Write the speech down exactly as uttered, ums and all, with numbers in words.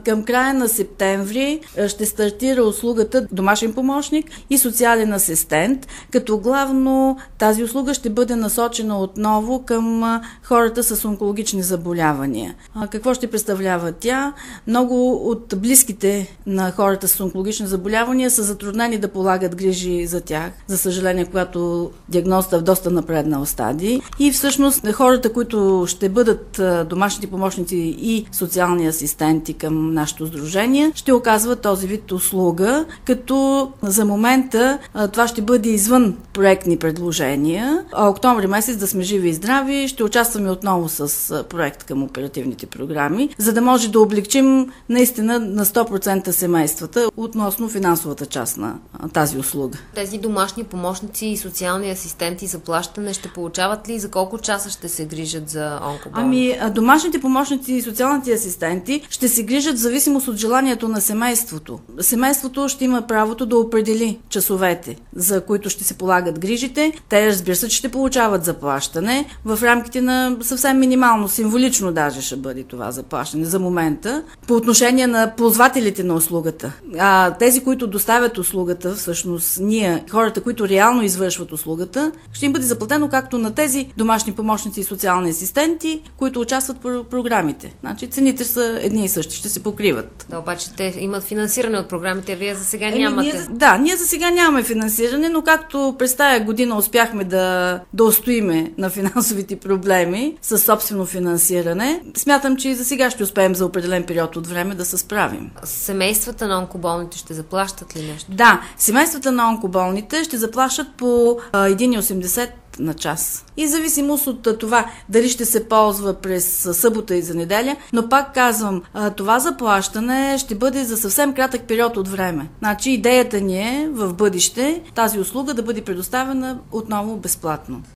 Към края на септември ще стартира услугата домашен помощник и социален асистент, като главно тази услуга ще бъде насочена отново към хората с онкологични заболявания. Какво ще представлява тя? Много от близките на хората с онкологични заболявания са затруднени да полагат грижи за тях, за съжаление, когато диагнозата е в доста напреднал стадий. И всъщност хората, които ще бъдат домашните помощници и социални асистенти към нашето сдружение, ще оказват този вид услуга, като за момента това ще бъде извън проектни предложения. А октомври месец, да сме живи и здрави, ще участваме отново с проект към оперативните програми, за да може да облегчим наистина на сто процента семействата относно финансовата част на тази услуга. Тези домашни помощници и социални асистенти за плащане ще получават ли и за колко часа ще се грижат за онкоболни? Ами, домашните помощници и социалните асистенти ще се грижат в зависимост от желанието на семейството. Семейството ще има правото да определи часовете, за които ще се полагат грижите. Те, разбира се, че ще получават заплащане в рамките на съвсем минимално, символично даже ще бъде това заплащане за момента, по отношение на ползвателите на услугата. А тези, които доставят услугата, всъщност ние, хората, които реално извършват услугата, ще им бъде заплатено както на тези домашни помощници и социални асистенти, които участват в програмите. Значи цените са едни и същи, ще се покриват. Да, обаче те имат финансиране от програмите, вие за сега Еми, нямате. Ние, да, ние за сега нямаме финансиране, но както през тая година успяхме да, да устоиме на финансовите проблеми със собствено финансиране, смятам, че и за сега ще успеем за определен период от време да се справим. Семействата на онкоболните ще заплащат ли нещо? Да, семействата на онкоболните ще заплащат по един цяло и осемдесет на час. И зависимост от това дали ще се ползва през събота и за неделя, но пак казвам, това заплащане ще бъде за съвсем кратък период от време. Значи идеята ни е в бъдеще тази услуга да бъде предоставена отново безплатно.